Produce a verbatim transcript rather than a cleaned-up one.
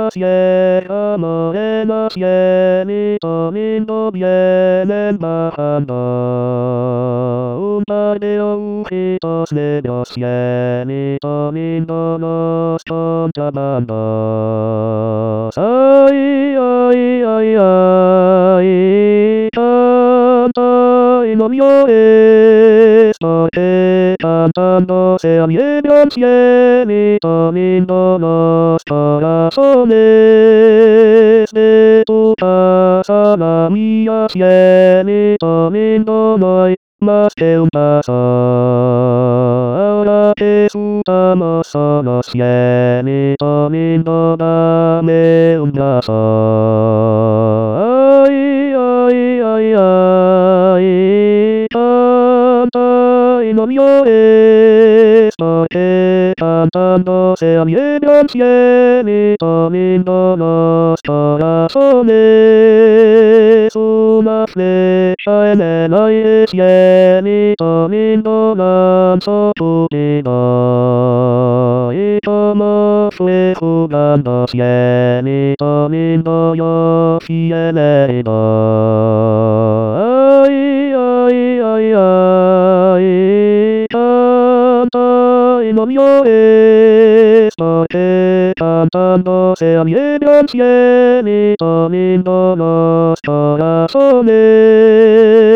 się, amore na sieni, to lindo wiele bachanda. Un par de ojitos negros sieni, to lindo nos contrabanda. Ay, ay, ay, ay, canta y no llores, porque cantando se amigan cielito lindo los corazones de tu casa, la mía cielito lindo no hay más que un pasar. Ahora que estamos solos cielito lindo dame un abrazo. Ay, ay, ay, ay, canta y no llores, porque cantando se amigan cielito lindo los corazones. Una flecha en el aire cielito lindo lanzó tu vida, y como fue jugando cielito lindo yo fui elegido. Ay, ay, ay, ay, canta y no llores, porque cantando se amigan cielito lindo los corazones.